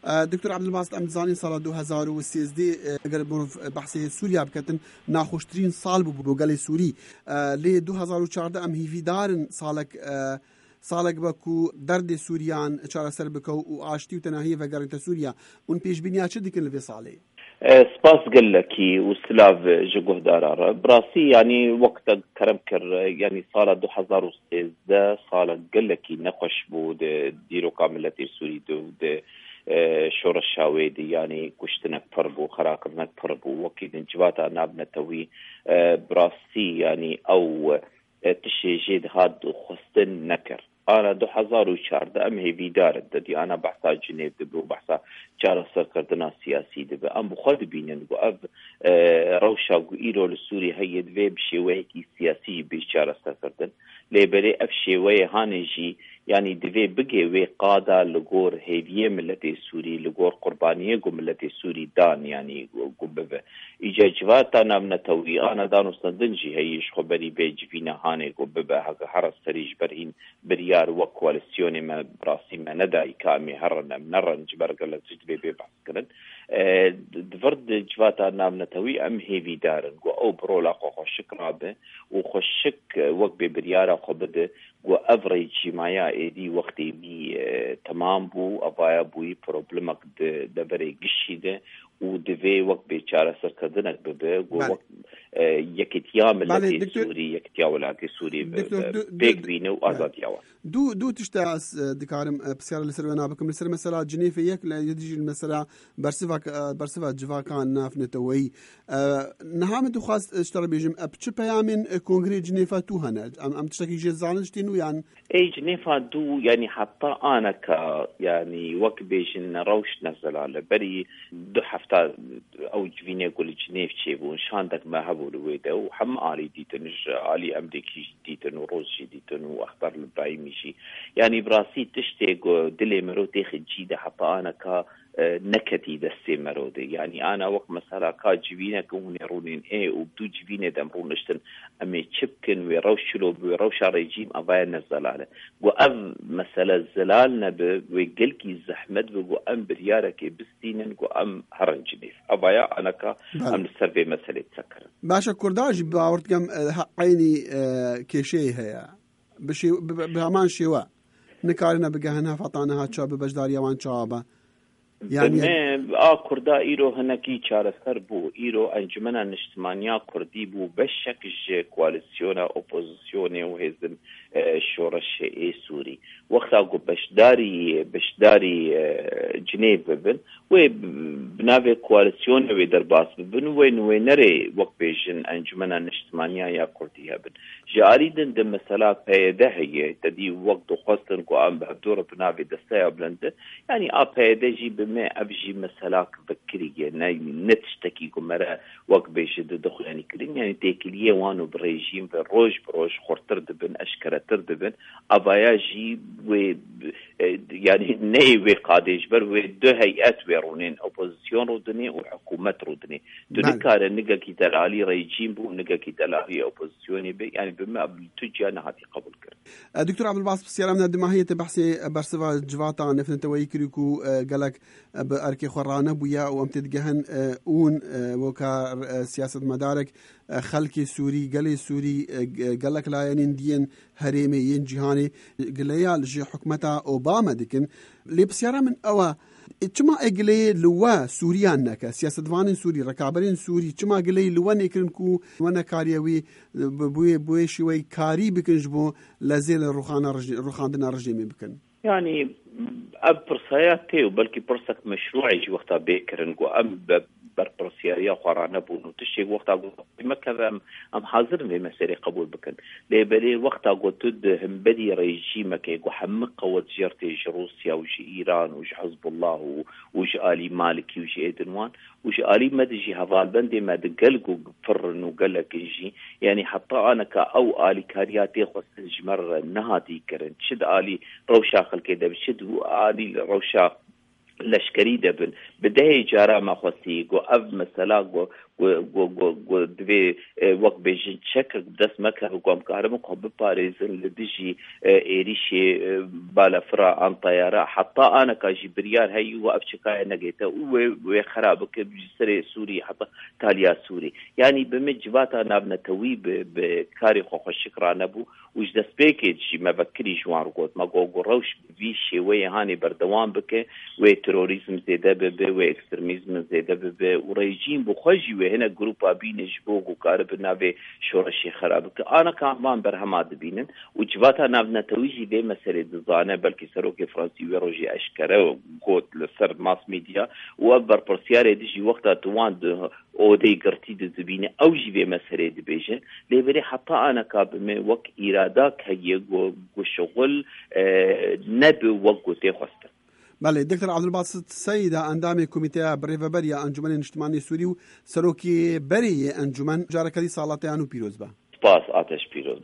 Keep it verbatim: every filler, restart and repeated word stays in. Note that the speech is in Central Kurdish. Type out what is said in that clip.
دکتور عبدالباسط ام دزانین سال دو هزار و سیزده اگر بحث سوریا بکتن ناخوشترین سال بو بو گل سوری لی دو هزار و چهارده ام هیوی دارن سالک سالک بکو درد سوریان چاره سر بکو و آشتی و تناهی و گرنت سوریا اون پیش بینیا چه دیکن لوی سالی سپاس قلكي وسلاف جوه دارارة براسي يعني وقت كرم كر يعني صار دو هزار وسيزده صار قلكي نقش بود ديرو كاملة سوري دو د شور الشاويدي يعني كشتنك فربو خراقنك فربو وكيد انجباتا نابنا توي براسي يعني او تشي جيد هاد خستن نكر أنا دو هزار وشارده أم هي بيدار ددي أنا بحثا جنيف دبو بحثا چارە سەرکردنا سیاسی دەبێ ئەم بخوا دبینن بۆ ئەv ڕەوشا ئیرۆ لە سووری هەیە دوێ بشێوەیەکی سیاسی بێ چارە سەرکردن لێبەرێ ئەف شێوەیە هانێژی يعني دبي بقي وي قادة لغور هيدية ملتي سوري لغور قربانية قو ملتي سوري دان يعني قو ببه إجا جواتا نامنا توي أنا دانو سندنجي هيش خبري بيج فينا هاني قو ببه هكا حرس تريج برهين بريار وكواليسيوني ما براسي ما نداي كامي هرنا منرن جبرقل تجدبي بيبحث كرن دفرد جواتا نامنا توي أم هيفي دارن قو أو برولا قو خوشك رابه وخوشك وقبي بريارا قو بده و افریج مایا ایدی وقتی بی تمام بو افایا بوی پروبلمک د بری گشیده و دوی وقت بیچاره سرکردنک ببه و وقت یکتیا ملتی سوری یکتیا ولاتی سوری بیگ بینه و آزادی آوان دو دو تشتاس دكارم بسيارة لسر ونابكم لسر مثلا جنيفة يك لا يديج المسألة برسفا برسفا جفا كان ناف نتوي نهام دو خاص اشترى بيجم أبتش بيامن كونغري جنيفة تو هنا أم أم تشتكي جزانج تينو يعني أي جنيفة دو يعني حتى أنا ك يعني وقت بيجن روش نزل على بري دو حفتا أو جفيني يقول جنيف شيبون شاندك ما هبوا لويدا وحم آلي ديتن آلي أمريكي ديتن وروسي ديتن وأخبار البرايمي شي يعني براسي تشتاق دلي مرودي خجيدة حتى أنا كا نكتي دستي مرودي يعني أنا وقت مثلا كا جبينة كون يرونين إيه وبدو جبينة دمرون اشتن أمي تشبكن ويروشلو ويروش ريجيم أبايا نزلالة وأب مثلا الزلال نب ويقلكي الزحمد وأم بريارك بستينن وأم هرن جنيف أبايا أنا كا أم السربي مسألة تسكر باشا كرداج باورت كم عيني كيشي هيا بشي بهمان شيوا نكارنا بجهنها فطانها تشاب بجدار يوان شابا يعني آه كردا إيرو هناكي شارسكر بو إيرو أنجمنا نجتماعية كردي بو بشكل كواليسيونا أوبوزيسيوني وهزم شورش إيه سوري وقت أقول بشداري بشداري جنيف ببن وبنافي كواليسيون ويدرباس ببن وين وينري وقت بيجن أنجمنا نجتماعية يا كردي هبن جاريدن دم مثلا بيده هي تدي وقت خاصن قام بهدور بنافي دستايا بلند يعني أب هيدا جي ما أبجي مسلاك بكرية نتشتكي كمرة وقت بيشد دخل يعني كلين يعني تاكليه وانو بريجيم بالروج بروج خورتر دبن أشكرة تردبن أبايا جي و يعني ني وقاديش بر و دو هيئات ويرونين أوبوزيسيون رودني وحكومة رودني تنكار نجا كتال علي ريجيم بو نجا كتال علي أوبوزيسيوني بي يعني بما بتجي أنا هذه قبل كر دكتور عبدالباسط بسيارة من الدماهية بحثي برسفا جواتا نفن تويكريكو قالك بأركي خرانة بويا وامتد جهن اون وكا سياسة مدارك خلقي سوري قلي سوري قالك لا يندين هريمي ين جهاني قليا لجي حكمتا أوباما ديكن لي بسيارة من أوا چما اگلی لوا سوریان نکه سیاست وانین سوری رکابرین سوری چما اگلی لوا نکرن کو وانا کاریوی بوی بوی شوی کاری بکنج بو لازل روخانه روخاندنا رجیمی بکن يعني اب برساياتي وبلكي برسك مشروعي جي وقتها بيكرن قو ام برسياريا خرانا بونو تشي وقتها مكة ام حاضر في مسيري قبول بكن ليبالي وقتها قو تد هم بدي ريجيمك قو حمق قوة جيرتي روسيا وجي ايران وجي حزب الله وجي آلي مالكي وجي ايدنوان وجي آلي مدجي هذا البندي ما دقلقو فرن وقلق يجي يعني حتى انا كا او آلي كارياتي خصن جمر نهاتي كرن شد آلي روشا خلقي دا بشد آلي روشا لشکری دبن بدهی جارا ما خواستی گو اف مثلا گو گو گو گو دوی وقت بیشتر چک دست مکه و قام کارم قب پاریزن لدیجی ایریشی بالا فرا عن طیاره حتی آن کاجی بریار هی و افشکای نگیته و و خراب که بجسر سوری حتی تالیا سوری یعنی بمجواتا نبنا توی به کاری خوشکرا نبو وش دست پیکیجی ما بکری جوان رقود ما گو گروش ویشی و هانی بردوام بکه و تروریسم زیده به و اکسترمیسم زیده به و رژیم بخوجی و هنا گروپا بینش بوق و کار بنابه شورشی خراب که آن کامان برهماد بینن و جواتا نبنا تویجی به مسئله دزانه بلکه سروک فرانسی و روژی اشکره و گوت لسر ماس میدیا و بر پرسیاره دیجی وقتا توان او دی گرتی دزبینه او جی به مسئله دبیجه لیبری حتی آن کابمه وک ایرادا که یه گو شغل نبی وک گو تی خواسته. بله دکتر عبدالباسط سید اندام کمیته بریوبری انجمن اجتماعی سوری و سروکی بری انجمن جارکدی سالاتیانو پیروز با سپاس آتش پیروز.